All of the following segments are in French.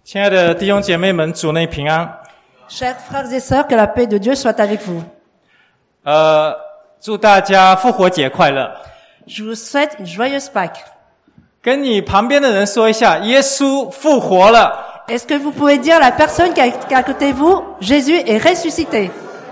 亲爱的弟兄姐妹们，主内平安。 Chers frères et sœurs, que la paix de Dieu soit avec vous. 祝大家复活节快乐。 Je vous souhaite une joyeuse Pâques. 跟你旁边的人说一下，耶稣复活了。 Est-ce que vous pouvez dire à la personne qui est à côté de vous, Jésus est ressuscité?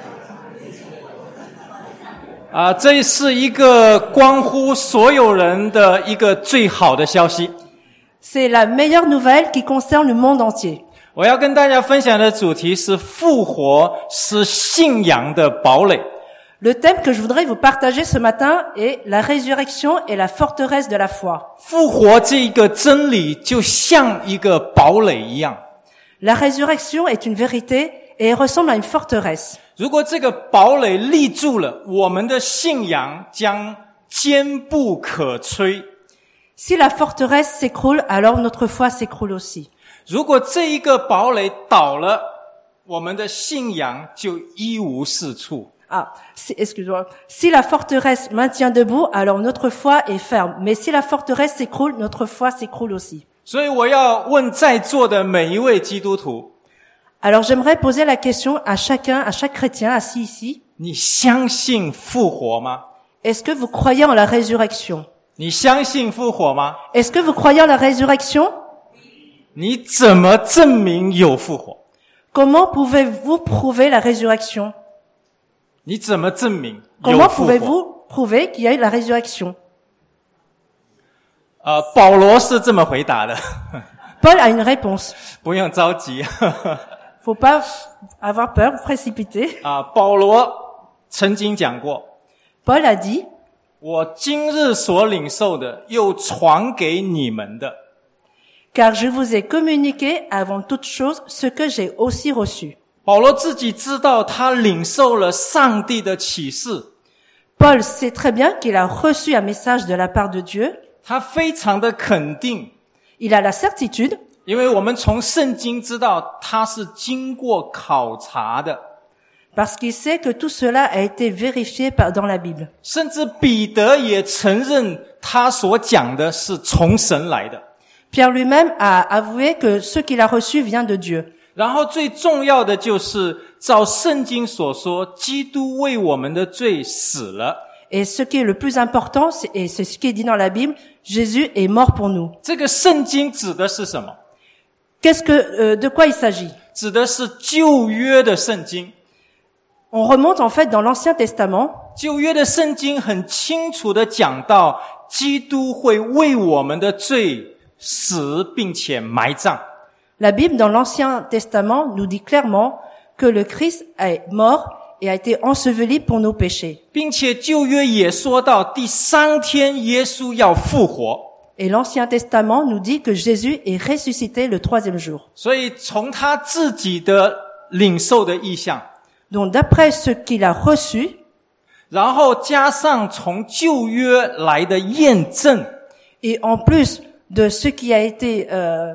这是一个关乎所有人的一个最好的消息。 C'est la meilleure nouvelle qui concerne le monde entier. 我要跟大家分享的主题是复活是信仰的堡垒。 Le thème que je voudrais vous partager ce matin est la résurrection et la forteresse de la foi. 复活这一个真理就像一个堡垒一样。 La résurrection est une vérité et elle ressemble à une forteresse. 如果这个堡垒立住了，我们的信仰将坚不可摧。 Si la forteresse s'écroule, alors notre foi s'écroule aussi. 如果这一个堡垒倒了，我们的信仰就一无是处。 Excuse-moi. Si la forteresse maintient debout, alors notre foi est ferme. Mais si la forteresse s'écroule, notre foi s'écroule aussi. 所以我要问在座的每一位基督徒， Alors j'aimerais poser la question à chacun, à chaque chrétien assis ici. 你相信复活吗？ Est-ce que vous croyez en la résurrection? 你相信复活吗？ Est-ce que vous croyez en la résurrection? 你怎么证明有复活？ Comment pouvez-vous prouver la résurrection? 你怎么证明有 Comment 复活？ pouvez-vous prouver qu'il y a eu la résurrection? 保罗是这么回答的， Paul a une réponse. 不用着急。 Faut pas avoir peur, vous précipiter. 保罗曾经讲过， Paul a dit, 我今日所领受的，又传给你们的。 car je vous ai communiqué avant toute chose ce que j'ai aussi reçu. 保罗自己知道他领受了上帝的启示， Paul sait très bien qu'il a reçu un message de la part de Dieu. 他非常的肯定， Il a la certitude, 因为我们从圣经知道他是经过考察的， parce qu'il sait que tout cela a été vérifié dans la Bible. 甚至彼得也承认他所讲的是从神来的。 Pierre lui-même a avoué que ce qu'il a reçu vient de Dieu. 然后最重要的就是照圣经所说，基督为我们的罪死了。 Et ce qui est le plus important, c'est ce qui est dit dans la Bible, Jésus est mort pour nous. 这个圣经指的是什么？ De quoi il s'agit? 指的是旧约的圣经。 On remonte en fait dans l'Ancien Testament. 旧约的圣经很清楚的讲到，基督会为我们的罪死，并且埋葬。 La Bible dans l'Ancien Testament nous dit clairement que le Christ est mort et a été enseveli pour nos péchés. 并且旧约也说到第三天耶稣要复活。 Et l'Ancien Testament nous dit que Jésus est ressuscité le troisième jour. 所以从他自己的领受的意象， Donc d'après ce qu'il a reçu, 然后加上从旧约来的验证， et en plus de ce qui a été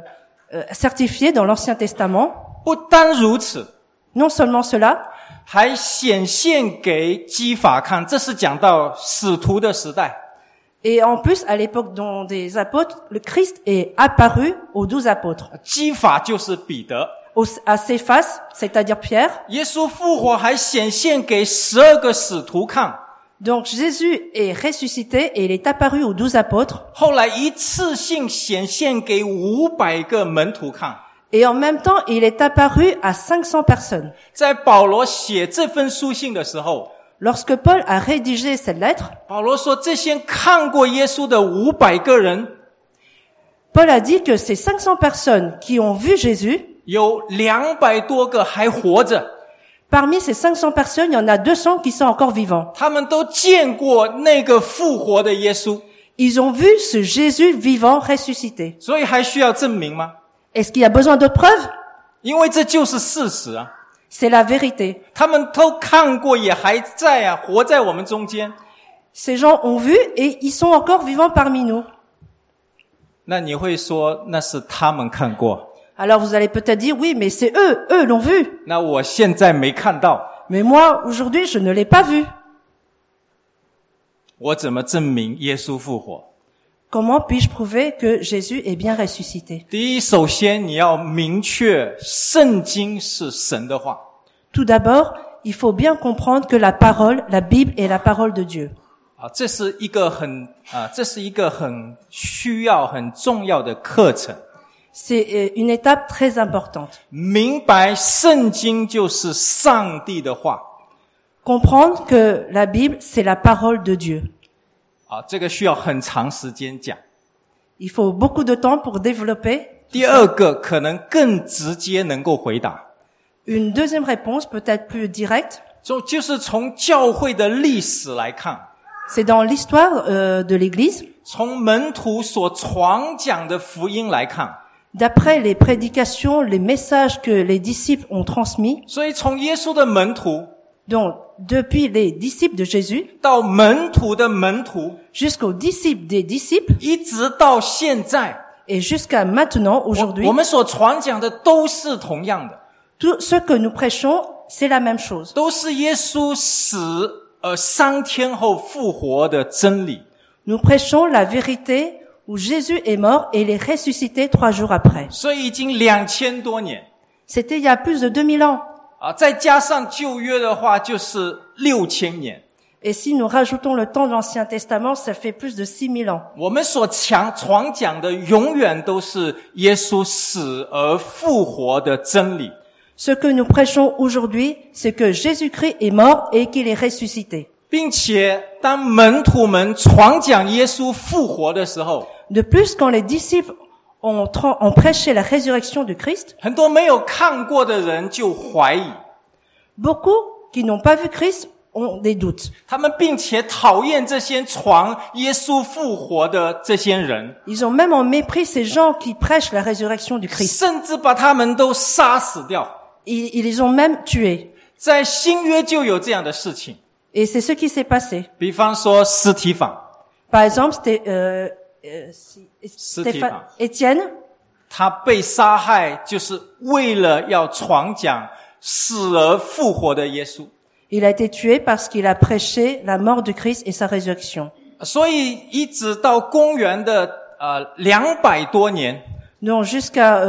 certifié dans l'Ancien Testament, 不单如此， non seulement cela, 还显现给基法看。这是讲到使徒的时代。 et en plus à l'époque des apôtres, le Christ est apparu aux 12 apôtres. 基法就是彼得。 À Céphas, c'est-à-dire Pierre. 耶稣复活还显现给12个使徒看。 Donc Jésus est ressuscité et il est apparu aux 12 apôtres. 后来一次性显现给500个门徒看。 Et en même temps, il est apparu à 500 personnes. 在保罗写这份书信的时候， Lorsque Paul a rédigé cette lettre, 保罗说这些看过耶稣的500个人， Paul a dit que ces 500 personnes qui ont vu Jésus, 有200多个还活着。 parmi ces 500 personnes, il y en a 200 qui sont encore vivants. 他们都见过那个复活的耶稣， Ils ont vu ce Jésus vivant ressuscité. 所以还需要证明吗？ Est-ce qu'il y a besoin d'autres preuves? 因为这就是事实啊。 C'est la vérité. 他们都看过，也还在啊，活在我们中间。 Ces gens ont vu et ils sont encore vivants parmi nous. 那你会说那是他们看过， Alors vous allez peut-être dire, oui, mais c'est eux l'ont vu. 那我现在没看到， Mais moi, aujourd'hui, je ne l'ai pas vu. 我怎么证明耶稣复活？ Comment puis-je prouver que Jésus est bien ressuscité? 第一，首先你要明确圣经是神的话。 Tout d'abord, il faut bien comprendre que la parole, la Bible est la parole de Dieu. 这是一个很需要很重要的课程。 C'est une étape très importante. 明白圣经就是上帝的话。 Comprendre que la Bible, c'est la parole de Dieu. 这个需要很长时间讲。 Il faut beaucoup de temps pour développer. 第二个可能更直接能够回答。 Une deuxième réponse, peut-être plus directe, 就是从教会的历史来看， c'est dans l'histoire de l'Église. 从门徒所传讲的福音来看， D'après les prédications, les messages que les disciples ont transmis, 所以从耶稣的门徒 donc depuis les disciples de Jésus 到门徒的门徒， jusqu'aux disciples des disciples 一直到现在， et jusqu'à maintenant, aujourd'hui, 我们所传讲的都是同样的， tout ce que nous prêchons, c'est la même chose. 都是耶稣死3天后复活的真理。 Nous prêchons la vérité où Jésus est mort et il est ressuscité 3 jours après. 所以已经2000多年 C'était il y a plus de 2000 ans. 再加上旧约的话，就是6000年。 Et si nous rajoutons le temps de l'Ancien Testament, ça fait plus de 6000 ans. 我们所传讲的永远都是耶稣死而复活的真理。 Ce que nous prêchons aujourd'hui, c'est que Jésus-Christ est mort et qu'il est ressuscité. 并且当门徒们传讲耶稣复活的时候， De plus, quand les disciples ont prêché la résurrection de Christ, 很多没有看过的人就怀疑， beaucoup qui n'ont pas vu Christ ont des doutes. 他们并且讨厌这些传耶稣复活的这些人， Ils ont même en mépris ces gens qui prêchent la résurrection du Christ. 甚至把他们都杀死掉。 Ils les ont même tués. 在新约就有这样的事情， Et c'est ce qui s'est passé. 比方说司提反， Par exemple, Étienne, 他被杀害就是为了要传讲死而复活的耶稣。 il a été tué parce qu'il a prêché la mort de Christ et sa résurrection. 所以一直到公元的200多年， Donc jusqu'à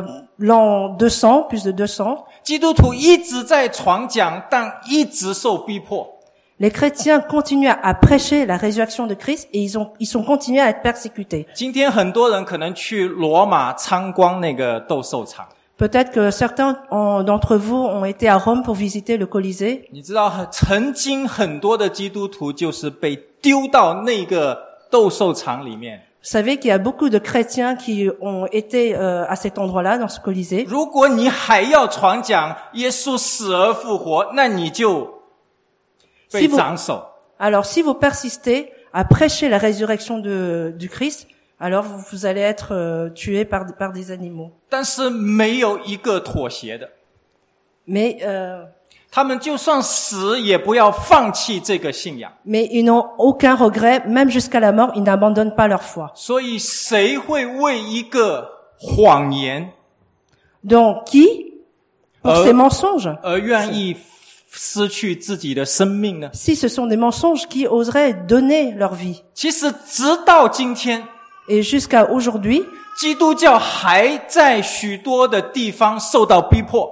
l'an 200, plus de 200, 基督徒一直在传讲，但一直受逼迫。 les chrétiens continuent à prêcher la résurrection de Christ et ils sont continués à être persécutés. 今天很多人可能去罗马参观那个斗兽场， Peut-être que certains d'entre vous ont été à Rome pour visiter le Colisée. 你知道曾经很多的基督徒就是被丢到那个斗兽场里面。 Vous savez qu'il y a beaucoup de chrétiens qui ont été à cet endroit-là, dans ce Colisée. 如果你还要传讲耶稣死而复活，那你就被斩首。 Alors, si vous persistez à prêcher la résurrection du Christ, alors vous allez être tués par des animaux. 但是没有一个妥协的， Mais 他们就算死也不要放弃这个信仰。 ils n'ont aucun regret, même jusqu'à la mort, ils n'abandonnent pas leur foi. 所以谁会为一个谎言 Donc, qui, pour ces mensonges, 而愿意失去自己的生命呢？ si ce sont des mensonges, qui oseraient donner leur vie? 其实直到今天， Et jusqu'à aujourd'hui, 基督教还在许多的地方受到逼迫。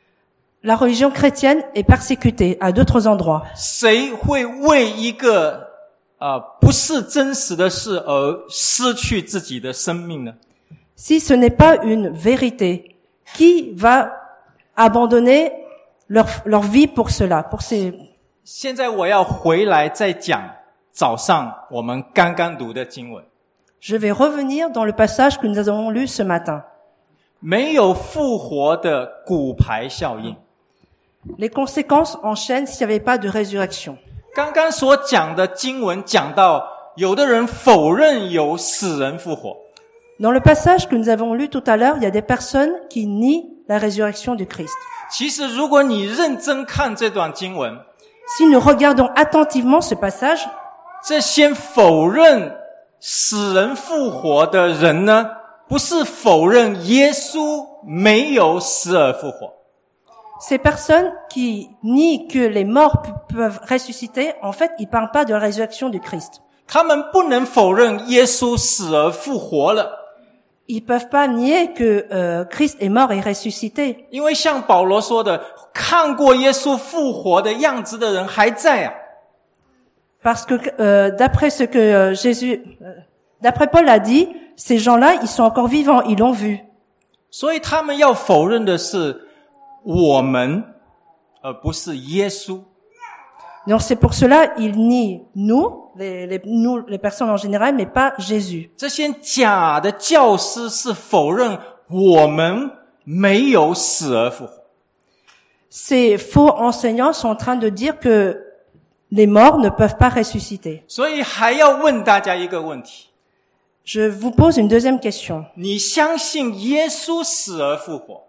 la religion chrétienne est persécutée à d'autres endroits. 谁会为一个不是真实的事而失去自己的生命呢？ Si ce n'est pas une vérité, qui va abandonner leur vie pour cela, pour ces... 现在我要回来再讲早上我们刚刚读的经文。 Je vais revenir dans le passage que nous avons lu ce matin. 没有复活的骨牌效应。 Les conséquences enchaînent s'il n'y avait pas de résurrection. 刚刚所讲的经文讲到，有的人否认有死人复活。 Dans le passage que nous avons lu tout à l'heure, il y a des personnes qui nient la résurrection du Christ. 其实如果你认真看这段经文， Si nous regardons attentivement ce passage, 这些否认死人复活的人呢，不是否认耶稣没有死而复活。 ces personnes qui nient que les morts peuvent ressusciter, en fait, ils ne parlent pas de la résurrection du Christ. 他们不能否认耶稣死而复活了。 Ils peuvent pas nier que Christ est mort et ressuscité. 因为像保罗说的，看过耶稣复活的样子的人还在啊。 Parce que d'après Paul a dit, ces gens-là, ils sont encore vivants, ils l'ont vu. 所以他们要否认的是我们，而不是耶稣。 Donc c'est pour cela ils nient nous, les personnes en général, mais pas Jésus. 这些假的教师是否认我们没有死而复活。 Ces faux enseignants sont en train de dire que les morts ne peuvent pas ressusciter. 所以还要问大家一个问题。 Je vous pose une deuxième question. 你相信耶稣死而复活？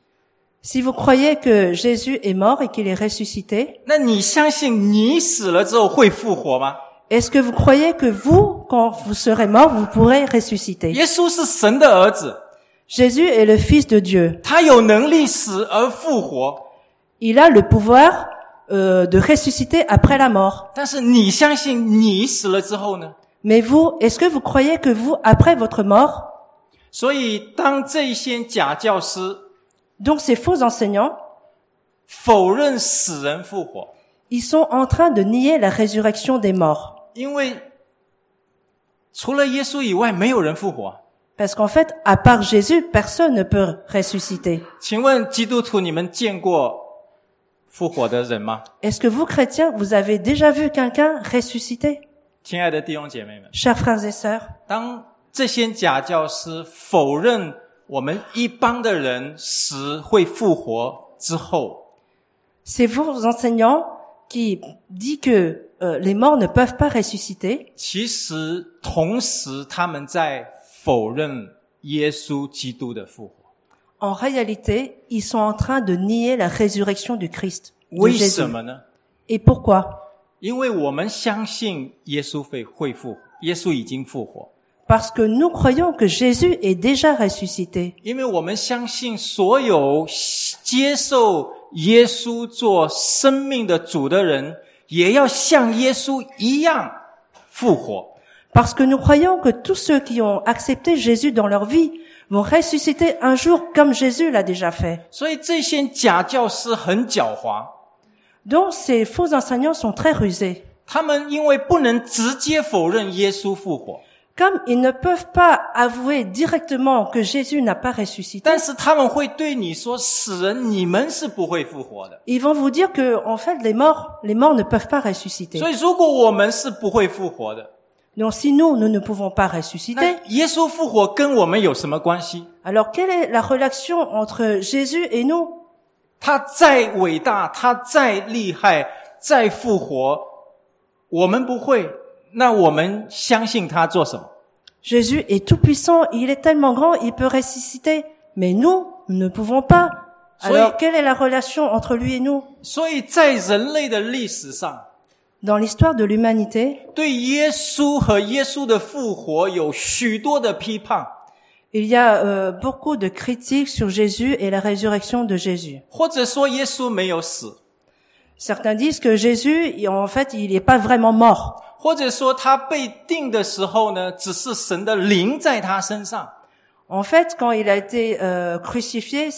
Si vous croyez que Jésus est mort et qu'il est ressuscité, 那你相信你死了之后会复活吗？ est-ce que vous croyez que vous, quand vous serez mort, vous pourrez ressusciter? 耶稣是神的儿子， Jésus est le Fils de Dieu. 他有能力死而复活。 Il a le pouvoir de ressusciter après la mort. 但是你相信你死了之后呢？ Mais vous, est-ce que vous croyez que vous, après votre mort, 所以当这些假教师 donc ces faux enseignants, 否认死人复活， ils sont en train de nier la résurrection des morts. 因为除了耶稣以外没有人复活。 Parce qu'en fait, à part Jésus, personne ne peut ressusciter. 请问基督徒，你们见过复活的人吗？ Est-ce que vous, chrétiens, vous avez déjà vu quelqu'un ressusciter? 亲爱的弟兄姐妹们， Chers frères et sœurs, 当这些假教师否认我们一般的人死会复活之后， ces faux enseignants qui disent que les morts ne peuvent pas ressusciter, 其实同时他们在否认耶稣基督的复活。 en réalité, ils sont en train de nier la résurrection du Christ, de 为 Jésus. 什么呢？ Et pourquoi? 因为我们相信耶稣会复活，耶稣已经复活。 Parce que nous croyons que Jésus est déjà ressuscité. 因为我们相信所有接受耶稣做生命的主的人，也要像耶稣一样复活。 Parce que nous croyons que tous ceux qui ont accepté Jésus dans leur vie vont ressusciter un jour comme Jésus l'a déjà fait. 所以这些假教师很狡猾， Donc ces faux enseignants sont très rusés. 他们因为不能直接否认耶稣复活， Comme ils ne peuvent pas avouer directement que Jésus n'a pas ressuscité, 但是他们会对你说：“死人，你们是不会复活的。 ils vont vous dire que, en fait, les morts ne peuvent pas ” ressusciter. 所以，如果我们是不会复活的， Donc si nous ne pouvons pas 那 ressusciter, 耶稣复活跟我们有什么关系？ alors quelle est la relation entre Jésus et nous? 他再伟大，他再厉害，再复活，我们不会，那我们相信他做什么？ Jésus est tout puissant, il est tellement grand, il peut ressusciter, mais nous ne pouvons pas. Alors quelle est la relation entre lui et nous? 所以在人类的历史上， Dans l'histoire de l'humanité, 对耶稣和耶稣的复活有许多的批判， il y a beaucoup de critiques sur Jésus et la résurrection de Jésus. 或者说耶稣没有死， Certains disent que Jésus, en fait, il n'est pas vraiment mort. 或者说他被定的时候呢，只是神的灵在他身上。 En fait, quand il a été crucifié,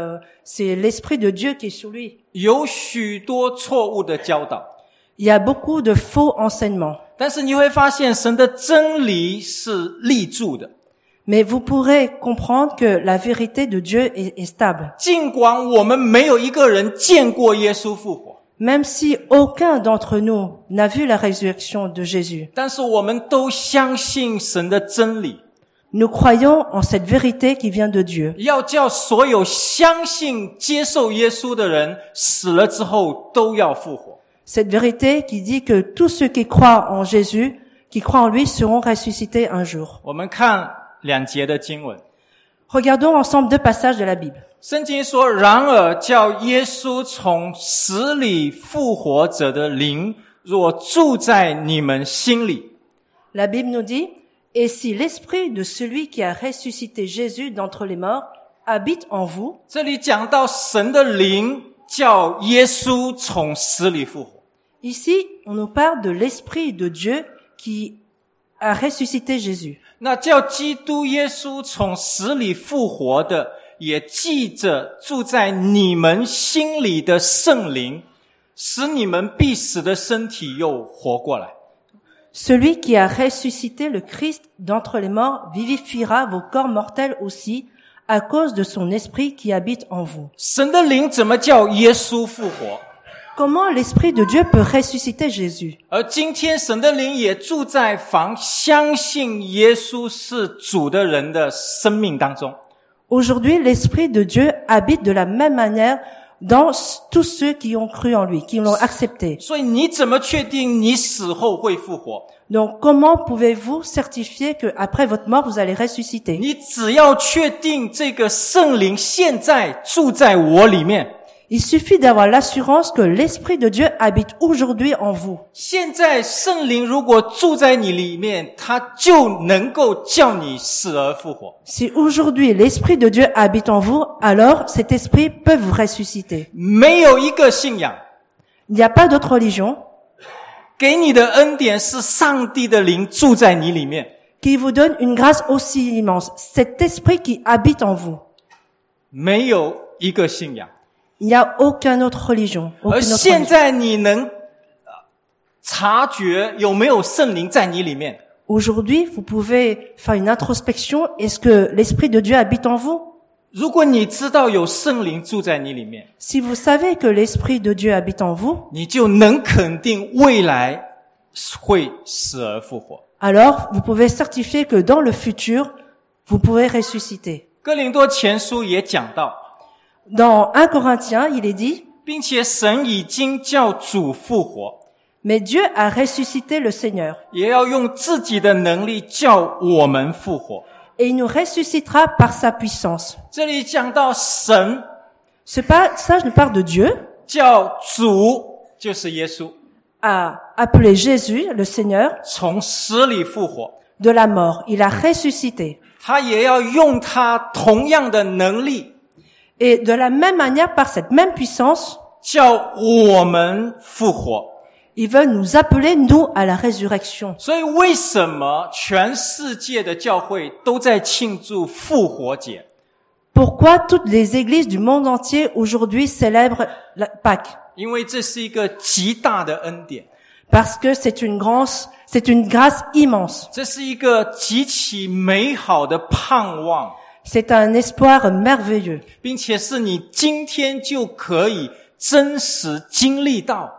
c'est l'Esprit de Dieu qui est sur lui. 有许多错误的教导， Il y a beaucoup de faux enseignements. 但是你会发现神的真理是立住的。 Mais vous pourrez comprendre que la vérité de Dieu est stable. 尽管我们没有一个人见过耶稣复活， Même si aucun d'entre nous n'a vu la résurrection de Jésus, 但是我们都相信神的真理， nous croyons en cette vérité qui vient de Dieu. 要叫所有相信接受耶稣的人死了之后都要复活。 Cette vérité qui dit que tous ceux qui croient en Jésus, qui croient en lui, seront ressuscités un jour. 我们看2节的经文， Regardons ensemble 2 passages de la Bible. 圣经说：“然而叫耶稣从死里复活者的灵，若住在你们心里。” La Bible nous dit, « Et si l'esprit de celui qui a ressuscité Jésus d'entre les morts habite en vous, » 这里讲到神的灵叫耶稣从死里复活。 Ici, on nous parle de l'esprit de Dieu qui a ressuscité Jésus. 那叫基督耶稣从死里复活的，也记着住在你们心里的圣灵，使你们必死的身体又活过来。 Celui qui a ressuscité le Christ d'entre les morts vivifiera vos corps mortels aussi, à cause de son esprit qui habite en vous. 神的灵怎么叫耶稣复活？ Comment l'Esprit de Dieu peut ressusciter Jésus? 而今天神的灵也住在凡相信耶稣是主的人的生命当中。 Aujourd'hui, l'Esprit de Dieu habite de la même manière dans tous ceux qui ont cru en lui, qui l'ont accepté. 所以你怎么确定你死后会复活？ Donc, comment pouvez-vous certifier que après votre mort, vous allez ressusciter? 你只要确定这个圣灵现在住在我里面。 Il suffit d'avoir l'assurance que l'Esprit de Dieu habite aujourd'hui en vous. 现在圣灵如果住在你里面，他就能够叫你死而复活。 Si aujourd'hui l'Esprit de Dieu habite en vous, alors cet Esprit peut vous ressusciter. 没有一个信仰 Il n'y a pas d'autre religion 给你的恩典是上帝的灵住在你里面， qui vous donne une grâce aussi immense. Cet Esprit qui habite en vous. 没有一个信仰。 Il n'y a aucune autre religion. 而 Aucune autre 现 religion. 在你能察觉有没有圣灵在你里面？ Aujourd'hui, vous pouvez faire une introspection. Est-ce que l'Esprit de Dieu habite en vous? 如果你知道有圣灵住在你里面， Si vous savez que l'Esprit de Dieu habite en vous, 你就能肯定未来会死而复活。 alors vous pouvez certifier que dans le futur, vous pouvez ressusciter. 哥林多前书也讲到， Dans 1 Corinthiens, il est dit, 并且神已经叫主复活， mais Dieu a ressuscité le Seigneur, 也要用自己的能力叫我们复活。 et il nous ressuscitera par sa puissance. 这里讲到神 Ce passage nous parle de Dieu, 叫主，就是耶稣 a appelé Jésus, le Seigneur, 从死里复活， de la mort. Il a ressuscité. 他也要用他同样的能力 Et de la même manière, par cette même puissance, 叫我们复活。 il veut nous appeler, nous, à la résurrection. 所以为什么全世界的教会都在庆祝复活节？ Pourquoi toutes les églises du monde entier aujourd'hui célèbrent la Pâques? 因为这是一个极大的恩典， Parce que c'est une grâce immense. 这是一个极其美好的盼望， C'est un espoir merveilleux. 并且是你今天就可以真实经历到。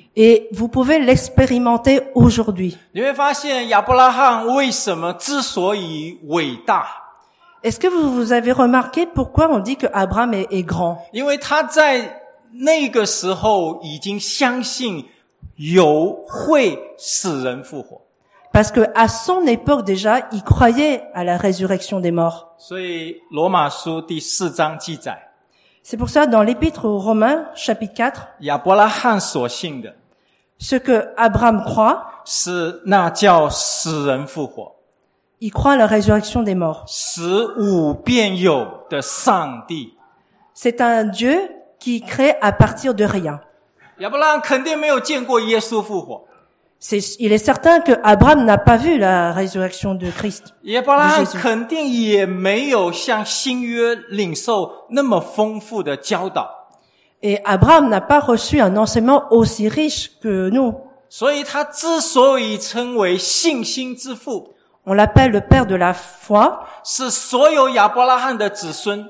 Et vous pouvez l'expérimenter aujourd'hui. 你会发现亚伯拉罕为什么之所以伟大， Est-ce que vous avez remarqué pourquoi on dit que Abraham est grand? 因为他在那个时候已经相信会使人复活。 Parce que à son époque déjà, il croyait à la résurrection des morts. 所以罗马书第4章记载， C'est pour ça, dans l'Épître aux Romains, chapitre 4, 亚伯拉罕所信的 ce que Abraham croit, 是那叫使人复活、 il croit à la résurrection des morts. 使无变有的上帝。 C'est un Dieu qui crée à partir de rien. 亚伯拉罕肯定没有见过耶稣复活， Il est certain que Abraham n'a pas vu la résurrection de Christ. 亚伯拉罕肯定也没有像新约领受那么丰富的教导， Et Abraham n'a pas reçu un enseignement aussi riche que nous. 所以他之所以称为信心之父， On l'appelle le père de la foi. 是所有亚伯拉罕的子孙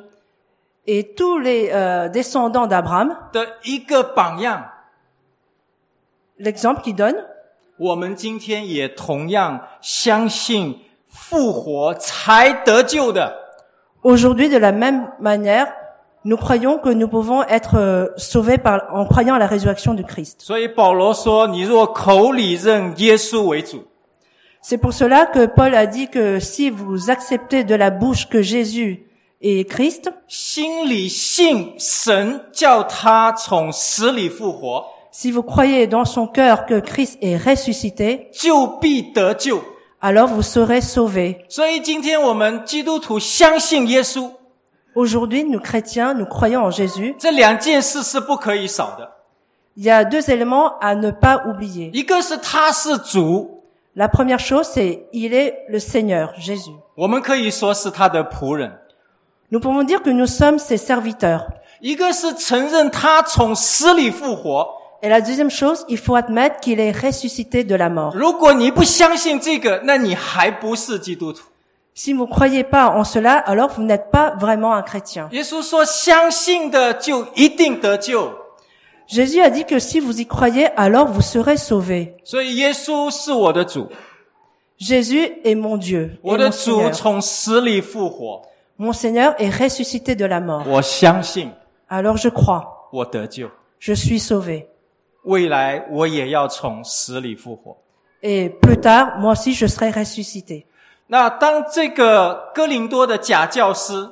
Et tous les descendants d'Abraham, 的一个榜样。 l'exemple qu'il donne, 我们今天也同样相信复活才得救的。 aujourd'hui de la même manière, nous croyons que nous pouvons être sauvés en croyant à la résurrection de Christ. 所以保罗说，你若口里认耶稣为主， C'est pour cela que Paul a dit que si vous acceptez de la bouche que Jésus est Christ, 心里信神叫他从死里复活， si vous croyez dans son cœur que Christ est ressuscité, 就必得救。 alors vous serez sauvés. 所以今天我们基督徒相信耶稣， Aujourd'hui, nous chrétiens, nous croyons en Jésus. 这两件事是不可以少的。 Il y a deux éléments à ne pas oublier. 一个是他是主， La première chose, c'est il est le Seigneur, Jésus. 我们可以说是他的仆人。 Nous pouvons dire que nous sommes ses serviteurs. 一个是承认他从死里复活。 Et la deuxième chose, il faut admettre qu'il est ressuscité de la mort. 如果你不相信这个，那你还不是基督徒。 Si vous ne croyez pas en cela, alors vous n'êtes pas vraiment un chrétien. 耶稣说：“相信的就一定得救。” Jésus a dit que si vous y croyez, alors vous serez sauvés. 所以耶稣是我的主， Jésus est mon Dieu, et 我的 mon 主 Seigneur. 从死里复活， Mon Seigneur est ressuscité de la mort. 我相信 Alors je crois, 我得救， je suis sauvé. 未来我也要从死里复活。 Et plus tard, moi aussi, je serai ressuscité. 那当这个哥林多的假教师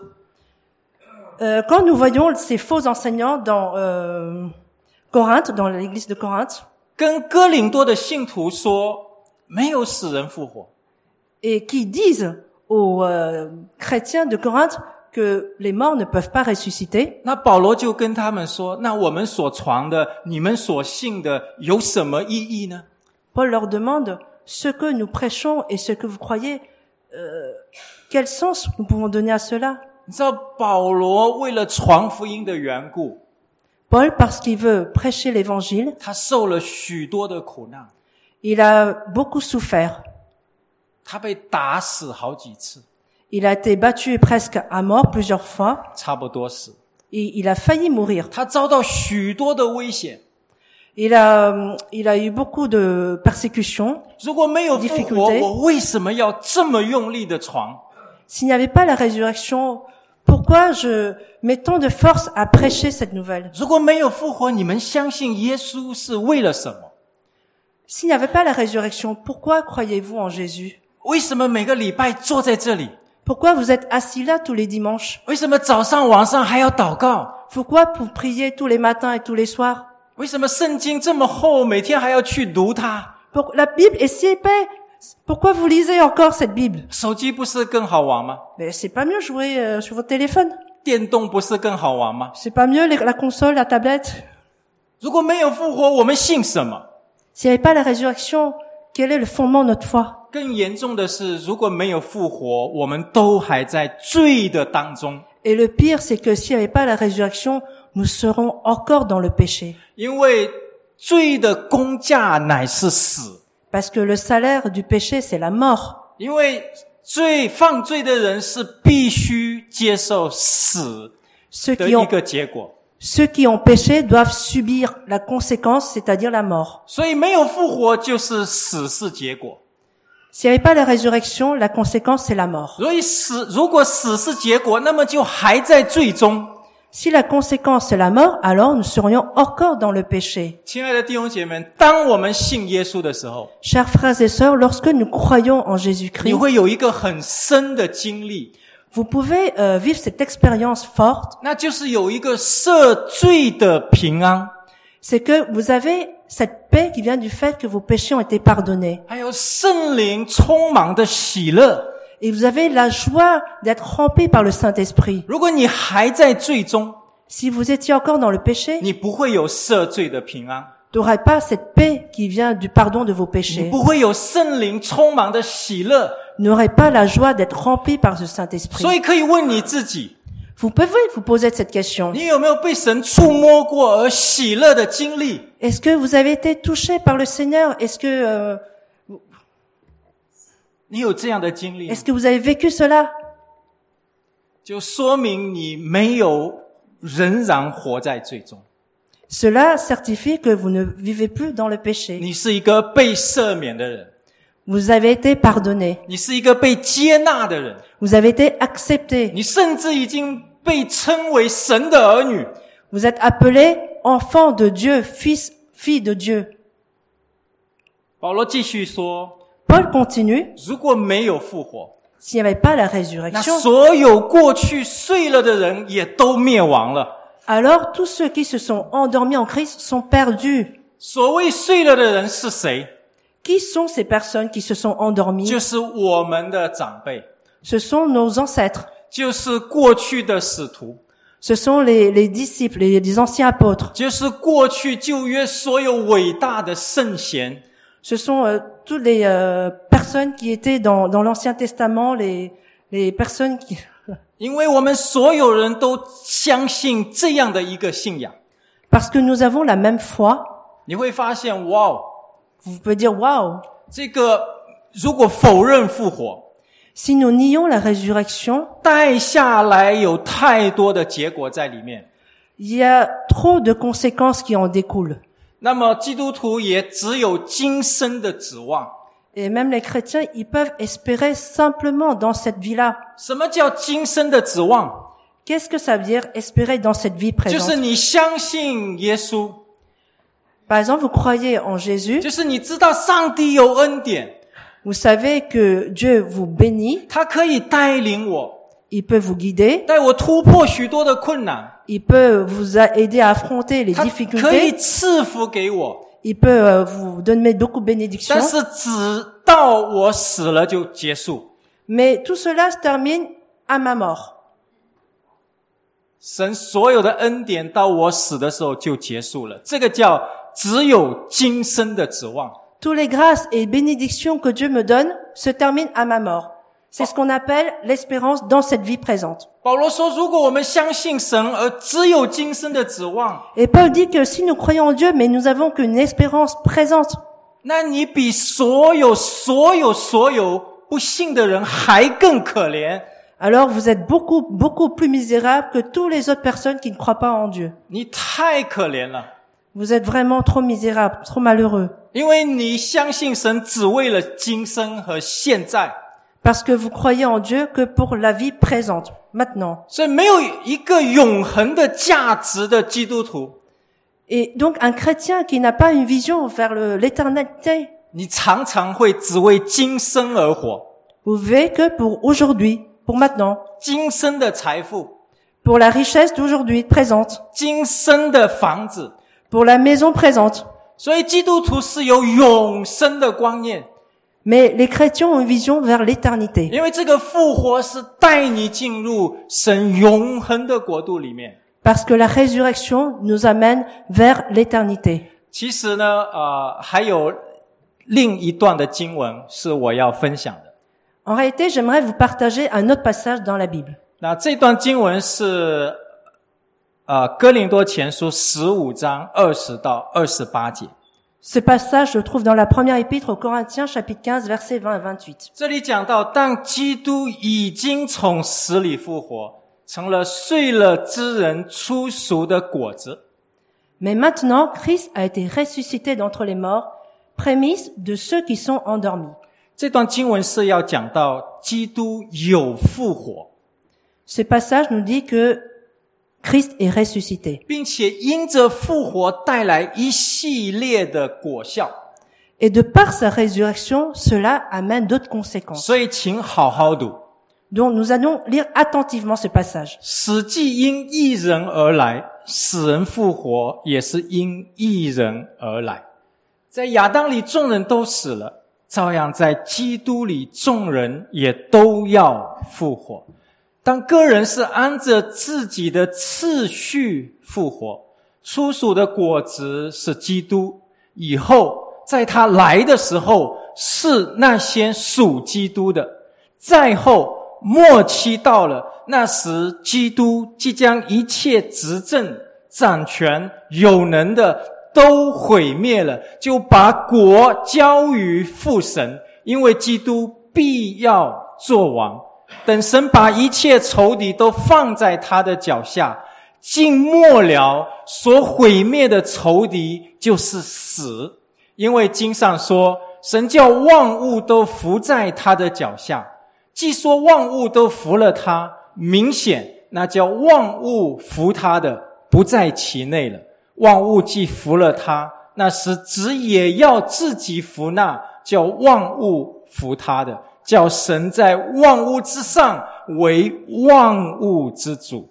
Quand nous voyons ces faux enseignants dans Corinthe, dans l'église de Corinthe, 跟哥林多的信徒说没有死人复活， et qui disent aux chrétiens de Corinthe que les morts ne peuvent pas ressusciter, 那保罗就跟他们说：“那我们所传的、你们所信的有什么意义呢？” Paul leur demande ce que nous prêchons et ce que vous croyez, quel sens nous pouvons donner à cela? 你知道保罗为了传福音的缘故， Paul, parce qu'il veut prêcher l'évangile, 他受了许多的苦难， il a beaucoup souffert. 他被打死好几次， Il a été battu presque à mort plusieurs fois 差不多死。 et il a failli mourir. 他遭到许多的危险。 Il a eu beaucoup de persécutions. 如果没有复活， difficulté 我为什么要这么用力的传？ S'il n'y avait pas la résurrection, pourquoi je mets tant de force à prêcher cette nouvelle? 如果没有复活，你们相信耶稣是为了什么？ S'il n'y avait pas la résurrection, pourquoi croyez-vous en Jésus? 为什么每个礼拜坐在这里？ Pourquoi vous êtes assis là tous les dimanches? 为什么早上晚上还要祷告？ Pourquoi vous priez tous les matins et tous les soirs? 为什么圣经这么厚，每天还要去读它？ La Bible est si épais. Pourquoi vous lisez encore cette Bible? 手机不是更好玩吗？ Mais c'est pas mieux jouer sur votre téléphone. 电动不是更好玩吗？ C'est pas mieux la console, la tablette. 如果没有复活，我们信什么？ S'il n'y avait pas la résurrection, quel est le fondement de notre foi? 更严重的是，如果没有复活，我们都还在罪的当中。 Et le pire, c'est que s'il n'y avait pas la résurrection, nous serons encore dans le péché. 因为罪的工价乃是死。 Parce que le salaire du péché, c'est la mort. 因为犯罪的人是必须接受死的一个结果。 Ceux qui ont péché doivent subir la conséquence, c'est-à-dire la mort. 所以没有复活就是死是结果。 S'il n'y avait pas la résurrection, la conséquence, c'est la mort. 所以如果死是结果，那么就还在罪中。 Si la conséquence c'est la mort, alors nous serions encore dans le péché. 亲爱的弟兄姐妹，当我们信耶稣的时候， Chers frères et sœurs, lorsque nous croyons en 你 Jésus-Christ, 会有一个很深的经历， vous pouvez vivre cette expérience forte, 那就是有一个赦罪的平安， c'est que vous avez cette paix qui vient du fait que vos péchés ont été pardonnés. 还有圣灵充满的喜乐。 Et vous avez la joie d'être rempli par le Saint-Esprit. 如果你还在罪中， Si vous étiez encore dans le péché, 你不会有赦罪的平安， vous n'aurez pas cette paix qui vient du pardon de vos 你 péchés. 不会有圣灵充满的喜乐。 Vous n'aurez pas la joie d'être rempli par ce Saint-Esprit. 所以可以问你自己， Vous pouvez vous poser cette question. 你有没有被神触摸过而喜乐的经历？ Est-ce que vous avez été touché par le Seigneur? Est-ce que 你有这样的经历， est-ce que vous avez vécu cela? 就说明你仍然活在罪中。 Cela certifie que vous ne vivez plus dans le péché. 你是一个被赦免的人， Vous avez été pardonné. 你是一个被接纳的人， Vous avez été accepté. 你甚至已经被称为神的儿女。 Vous êtes appelé enfant de Dieu, fils, fille de Dieu. 保罗继续说， Paul continue. 如果没有复活， S'il n'y avait pas la 那 résurrection, 所有过去睡了的人也都灭亡了。 alors tous ceux qui se sont endormis en Christ sont perdus. 所谓睡了的人是谁？ Qui sont ces personnes qui se sont endormies? 就是我们的长辈， Ce sont nos ancêtres. 就是过去的使徒， Ce sont les disciples, les anciens apôtres. 就是过去旧约所有伟大的圣贤。 Ce sont toutes les personnes qui étaient dans l'Ancien Testament, les personnes qui... 因为我们所有人都相信这样的一个信仰。 Parce que nous avons la même foi. 你会发现，哇哦， Vous pouvez dire, waouh! 这个如果否认复活， Si nous nions la résurrection, 带下来有太多的结果在里面。 il y a trop de conséquences qui en découlent. 那么基督徒也只有今生的指望。 Et même les chrétiens, ils peuvent espérer simplement dans cette vie-là. 什么叫今生的指望？ Qu'est-ce que ça veut dire espérer dans cette vie 就是 présente? 你相信耶稣， Par exemple, vous croyez en Jésus, 就是你知道上帝有恩典， vous savez que Dieu vous bénit, 他可以带领我， il peut vous guider, 带我突破许多的困难， il peut vous aider à affronter les 他可以 difficultés, 赐福给我， il peut vous donner beaucoup de 但 bénédictions. 是直到我死了就结束。 Mais tout cela se termine à ma mort. 神所有的恩典到我死的时候就结束了，这个叫只有今生的指望。 Tous les grâces et bénédictions que Dieu me donne se terminent à ma mort. C'est ce qu'on appelle l'espérance dans cette vie présente. 保罗说，如果我们相信神而只有今生的指望， Et Paul dit que si nous croyons en Dieu, mais nous avons qu'une espérance présente, 那你比所有不信的人还更可怜。 alors vous êtes beaucoup plus misérable que toutes les autres personnes qui ne croient pas en Dieu. 你太可怜了， Vous êtes vraiment trop misérable, trop malheureux. 因为你相信神只为了今生和现在， Parce que vous croyez en Dieu que pour la vie présente, maintenant. 所以没有一个永恒的价值的基督徒， Et donc un chrétien qui n'a pas une vision vers l'éternité, 你常常会只为今生而活， vous vivez que pour aujourd'hui, pour maintenant, 今生的财富， pour la richesse d'aujourd'hui, présente, 今生的房子。 pour la maison présente. 所以基督徒是有永生的观念， Mais les chrétiens ont une vision vers l'éternité. 因为这个复活是带你进入神永恒的国度里面。 Parce que la résurrection nous amène vers l'éternité. 其实呢，还有另一段的经文是我要分享的。 En réalité, j'aimerais vous partager un autre passage dans la Bible. 那这段经文是哥林多前书15章20到28节。 Ce passage se trouve dans la première épître aux Corinthiens, chapitre 15, versets 20 et 28. 这里讲到，当基督已经从死里复活，成了睡了之人出熟的果子。 Mais maintenant, Christ a été ressuscité d'entre les morts, prémisse de ceux qui sont endormis. 这段经文是要讲到基督有复活， Ce passage nous dit que Christ est ressuscité. 并且因着复活带来一系列的果效。 Et de par sa résurrection, cela amène d'autres conséquences. 所以请好好读。 Donc nous allons lire attentivement ce passage. 死既因一人而来，死人复活也是因一人而来。在亚当里众人都死了，照样在基督里众人也都要复活。当个人是按着自己的次序复活，初熟的果子是基督，以后在他来的时候是那些属基督的，再后末期到了，那时基督即将一切执政、掌权、有能的都毁灭了，就把国交于父神，因为基督必要作王。等神把一切仇敌都放在他的脚下，尽末了，所毁灭的仇敌就是死。因为经上说，神叫万物都伏在他的脚下。既说万物都服了他，明显那叫万物服他的不在其内了。万物既服了他，那时子也要自己服那叫万物服他的，叫神在万物之上为万物之主。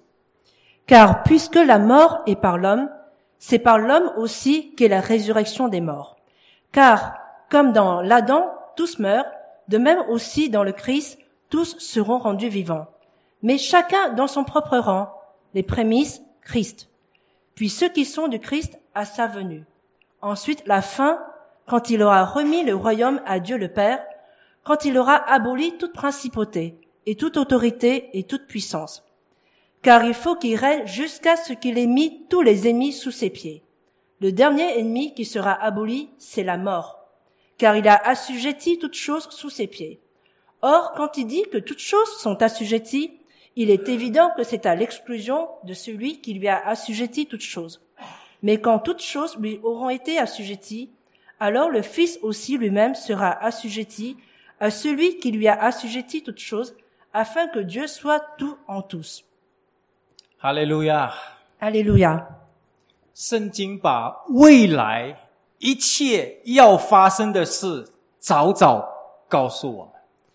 Car puisque la mort est par l'homme, c'est par l'homme aussi qu'est la résurrection des morts. Car comme dans l'Adam, tous meurent, de même aussi dans le Christ, tous seront rendus vivants. Mais chacun dans son propre rang, les prémices, Christ. Puis ceux qui sont du Christ à sa venue. Ensuite la fin, quand il aura remis le royaume à Dieu le Père, quand il aura aboli toute principauté, et toute autorité, et toute puissance. Car il faut qu'il règne jusqu'à ce qu'il ait mis tous les ennemis sous ses pieds. Le dernier ennemi qui sera aboli, c'est la mort, car il a assujetti toutes choses sous ses pieds. Or, quand il dit que toutes choses sont assujetties, il est évident que c'est à l'exclusion de celui qui lui a assujetti toutes choses. Mais quand toutes choses lui auront été assujetties, alors le Fils aussi lui-même sera assujetti à celui qui lui a assujetti toutes choses, afin que Dieu soit tout en tous. 哈利路亚！ Alléluia. 圣经把未来一切要发生的事早早告诉我们。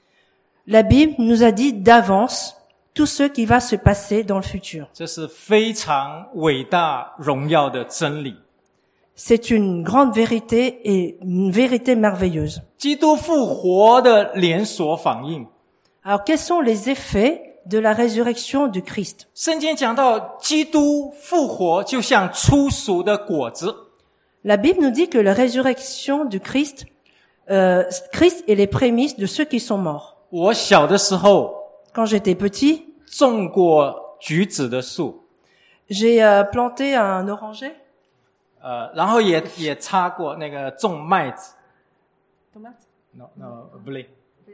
La Bible nous a dit d'avance tout ce qui va se passer dans le futur. 这是非常伟大荣耀的真理。 C'est une grande vérité et une vérité merveilleuse. 基督复活的连锁反应。 Alors, quels sont les effets de la résurrection du Christ? 圣经讲到基督复活就像初熟的果子。 La Bible nous dit que la résurrection du Christ, Christ est les prémices de ceux qui sont morts. 我小的时候 Quand j'étais petit, 种过橘子的树， j'ai planté un oranger. 然后也插过那个种麦子。No, 不对。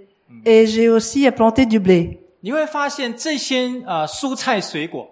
Et j'ai aussi planté du blé. 你会发现这些蔬菜水果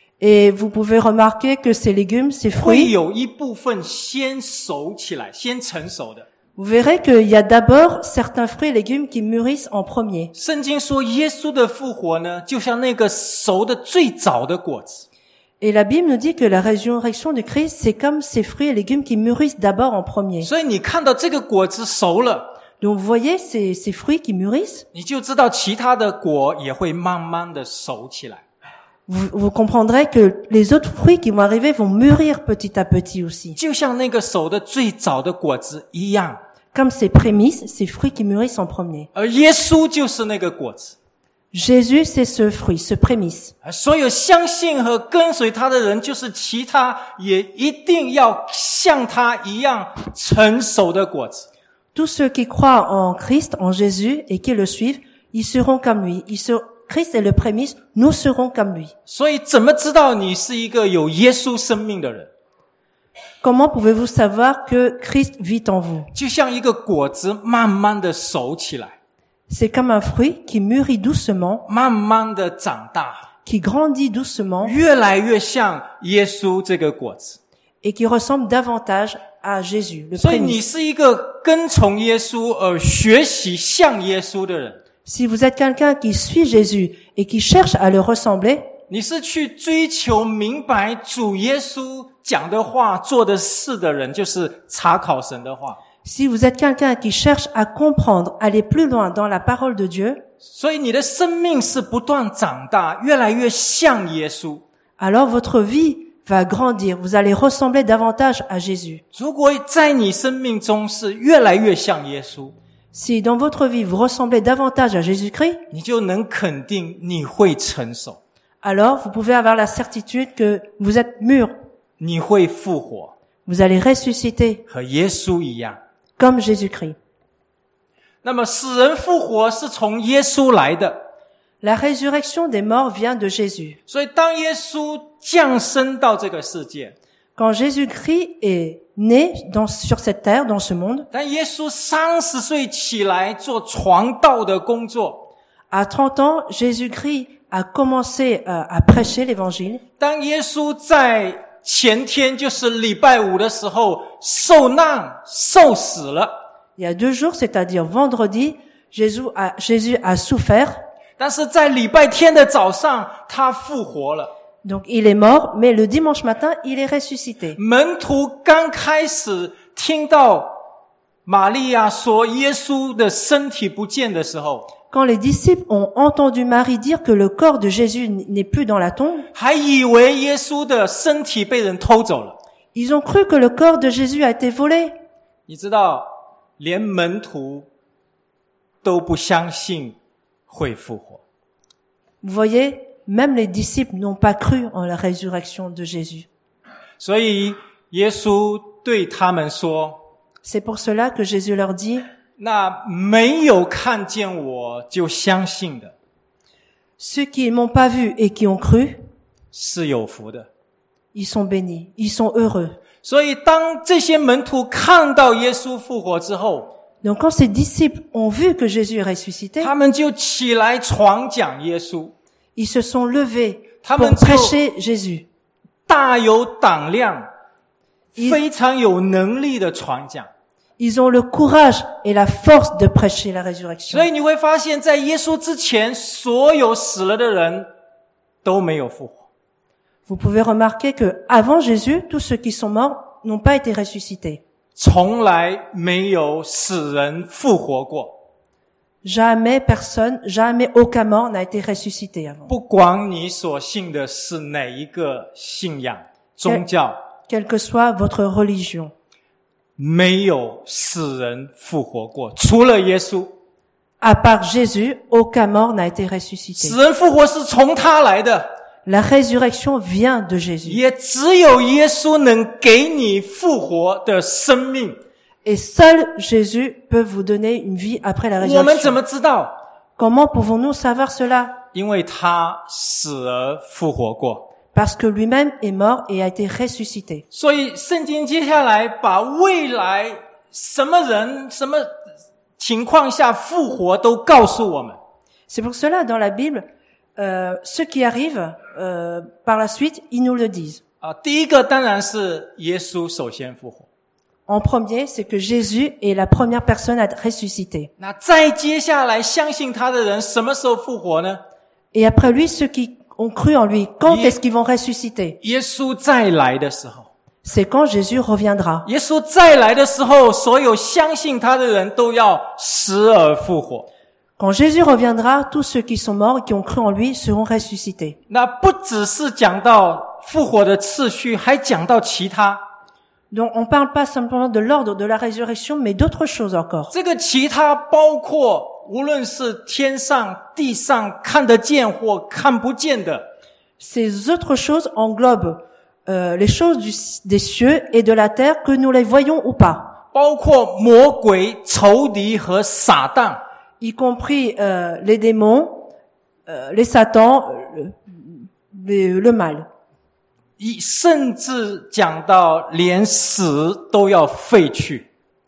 Et vous pouvez remarquer que ces légumes, ces 会 fruits, 有一部分先熟起来，先成熟的。 vous verrez qu'il y a d'abord certains fruits et légumes qui mûrissent en premier. 圣经说耶稣的复活呢，就像那个熟的最早的果子。 Et la Bible nous dit que la résurrection du Christ, c'est comme ces fruits et légumes qui mûrissent d'abord en premier. 所以你看到这个果子熟了， Donc vous voyez ces fruits qui mûrissent, 你就知道其他的果也会慢慢的熟起来。 vous comprendrez que les autres fruits qui vont arriver vont mûrir petit à petit aussi. 就像那个熟的最早的果子一样， Comme ces prémices, ces fruits qui mûrissent en premier. 而耶稣就是那个果子。 Jésus, c'est ce fruit, ce prémisse. 所有相信和跟随他的人，就是其他也一定要像他一样成熟的果子。 Tous ceux qui croient en Christ, en Jésus, et qui le suivent, ils seront comme lui. Christ est le prémisse, nous serons comme lui. 所以怎么知道你是一个有耶稣生命的人？ Comment pouvez-vous savoir que Christ vit en vous? 就像一个果子慢慢的熟起来， C'est comme un fruit qui mûrit doucement, 慢慢的长大， qui grandit doucement 越来越像耶稣这个果子。 et qui ressemble davantage à Jésus, le 所以你 prémisse. 是一个跟从耶稣而学习像耶稣的人， Si vous êtes quelqu'un qui suit Jésus et qui cherche à le ressembler, 你是去追求明白主耶稣讲的话、做的事的人，就是查考神的话。 si vous êtes quelqu'un qui cherche à comprendre, aller plus loin dans la parole de Dieu, 所以你的生命是不断长大，越来越像耶稣。 alors votre vie va grandir. Vous allez ressembler davantage à Jésus. 如果在你生命中是越来越像耶稣， Si dans votre vie vous ressemblez davantage à Jésus-Christ, 你就能肯定你会成熟， alors vous pouvez avoir la certitude que vous êtes mûr. 你会复活， Vous allez ressusciter 和耶稣一样。 comme Jésus-Christ. 那么死人复活是从耶稣来的， La résurrection des morts vient de Jésus. 所以当耶稣降生到这个世界， Quand Jésus-Christ est né sur cette terre, dans ce monde, 当耶稣30岁起来做传道的工作， à 30 ans, Jésus-Christ a commencé à prêcher l'évangile. 当耶稣在前天就是礼拜五的时候受难受死了， Il y a 2 jours, c'est-à-dire vendredi, Jésus a souffert. 但是在礼拜天的早上他复活了。 Donc il est mort, mais le dimanche matin, il est ressuscité. 门徒刚开始听到玛利亚说耶稣的身体不见的时候， Quand les disciples ont entendu Marie dire que le corps de Jésus n'est plus dans la tombe, 还以为耶稣的身体被人偷走了。 ils ont cru que le corps de Jésus a été volé. 你知道，连门徒都不相信会复活。 Vous voyez, même les disciples n'ont pas cru en la résurrection de Jésus. 所以耶稣对他们说： C'est pour cela que Jésus leur dit, 那没有看见我就相信的， ceux qui ne m'ont pas vu et qui ont cru, 是有福的。 ils sont bénis, ils sont heureux. 所以当这些门徒看到耶稣复活之后， Donc quand ces disciples ont vu que Jésus est ressuscité, 他们就起来传讲耶稣， ils se sont levés 他 pour 们就 prêcher Jésus. 大有胆量， ils, 非常有能力的传讲。 ils ont le courage et la force de prêcher la résurrection. 所以你会发现在耶稣之前，所有死了的人都没有复活。 Vous pouvez remarquer que avant Jésus, tous ceux qui sont morts n'ont pas été ressuscités. 从来没有死人复活过。 Jamais personne, jamais aucun mort n'a été ressuscité avant. 不管你所信的是哪一个信仰、宗教， Quelle que soit votre religion. 没有死人复活过，除了耶稣。 À part Jésus, aucun mort n'a été ressuscité. 死人复活是从他来的， La résurrection vient de Jésus. 也只有耶稣能给你复活的生命。 Et seul Jésus peut vous donner une vie après la 我们怎 résurrection. 么知道？ Comment pouvons-nous savoir cela? 因为他死而复活过。 Parce que lui-même est mort et a été ressuscité. 所以圣经接下来把未来什么人、什么情况下复活都告诉我们。 C'est pour cela, dans la Bible, ceux qui arrivent par la suite, ils nous le disent. 第一个当然是耶稣首先复活。 En premier, c'est que Jésus est la première personne à ressusciter. 那再接下来相信他的人什么时候复活呢？ Et après lui, ceux qui ont cru en lui, quand est-ce qu'ils vont ressusciter? 耶稣再来的时候。 C'est quand Jésus reviendra. 耶稣再来的时候，所有相信他的人都要死而复活。 Quand Jésus reviendra, tous ceux qui sont morts et qui ont cru en lui seront ressuscités. 那不只是讲到复活的次序，还讲到其他。 Donc on parle pas simplement de l'ordre de la résurrection, mais d'autres choses encore. 这个其他包括无论是天上、地上看得见或看不见的， Ces autres choses englobent les choses des cieux et de la terre, que nous les voyons ou pas, 包括魔鬼、仇敌和撒旦。 y compris les démons, les satans, le mal. 甚至讲到连死都要废去，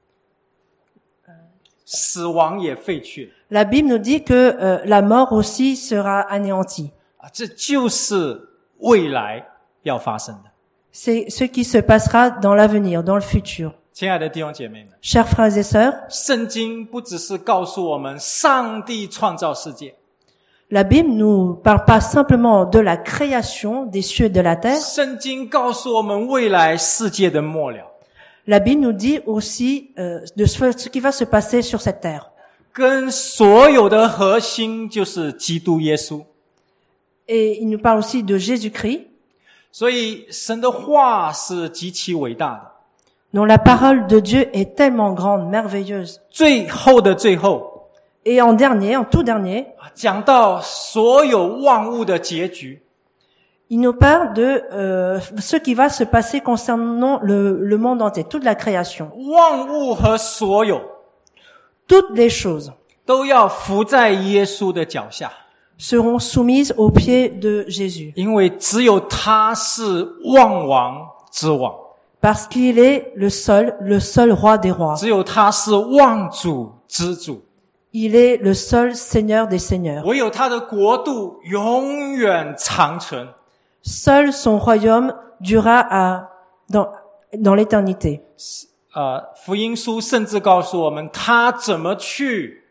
死亡也废去。 La Bible nous dit que la mort aussi sera anéantie. 这就是未来要发生的。 C'est ce qui se passera dans l'avenir, dans le futur. 亲爱的弟兄姐妹们， Chers frères et sœurs, 圣经不只是告诉我们上帝创造世界， la Bible nous parle pas simplement de la création des cieux et de la terre. 圣经告诉我们未来世界的末了。 La Bible nous dit aussi de ce qui va se passer sur cette terre. 跟所有的核心就是基督耶稣。 Et il nous parle aussi de Jésus-Christ, 所以神的话是极其伟大的。 dont la parole de Dieu est tellement grande, merveilleuse. 最后的最后， Et en dernier, en tout dernier, 讲到所有万物的结局。 il nous parle de ce qui va se passer concernant le monde entier, toute la création. 万物和所有 Toutes les choses 都要伏在耶稣的脚下， seront soumises aux pieds de Jésus, 因为只有他是万王之王， parce qu'il est le seul roi des rois. 只有他是万主之主， Il est le seul Seigneur des seigneurs. 唯有他的国度永远长存。 Seul son royaume durera dans l'éternité. 福音书甚至告诉我们他怎么去，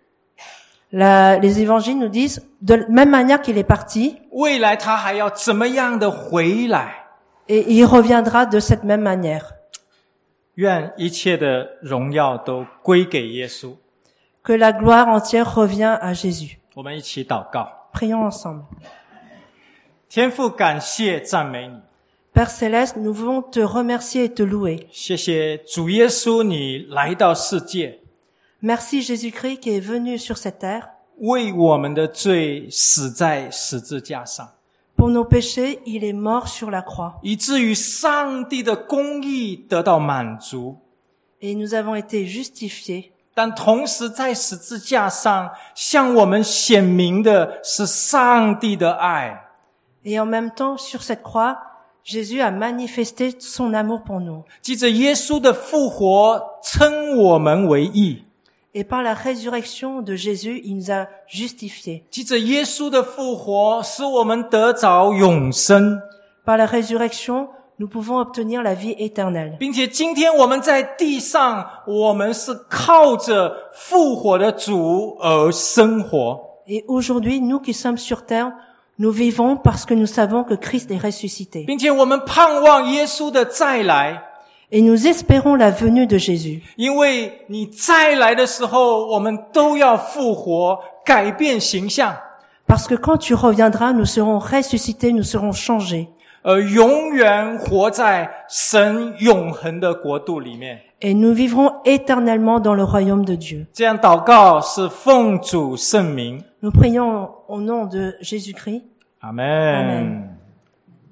Les évangiles nous disent, de la même manière qu'il est parti, 未来他还要怎么样的回来。 et il reviendra de cette même manière. 愿一切的荣耀都归给耶稣。 Que la gloire entière revient à Jésus. 我们一起祷告。 Prions ensemble. 天父，感谢赞美你， Père Céleste, nous voulons te remercier et te louer. 谢谢主耶稣，你来到世界， Merci Jésus-Christ qui est venu sur cette terre. 为我们的罪死在十字架上， Pour nos péchés, il est mort sur la croix. 以至于上帝的公义得到满足。 Et nous avons été justifiés. 但同时在十字架上向我们显明的是上帝的爱。 Et en même temps, sur cette croix, Jésus a manifesté son amour pour nous. 记着耶稣的复活称我们为义， Et par la résurrection de Jésus, il nous a justifiés. 记着耶稣的复活使我们得着永生， Par la résurrection, nous pouvons obtenir la vie éternelle. 并且今天我们在地上，我们是靠着复活的主而生活。 Et aujourd'hui, nous qui sommes sur terre, nous vivons parce que nous savons que Christ est ressuscité. 并且我们盼望耶稣的再来， Et nous espérons la venue de Jésus. 因为你再来的时候，我们都要复活，改变形象， Parce que quand tu reviendras, nous serons ressuscités, nous serons changés. 永远活在神永恒的国度里面。 Et nous vivrons éternellement dans le royaume de Dieu. 这样祷告是奉主圣名， Nous prions au nom de Jésus-Christ. 阿门。 Amen.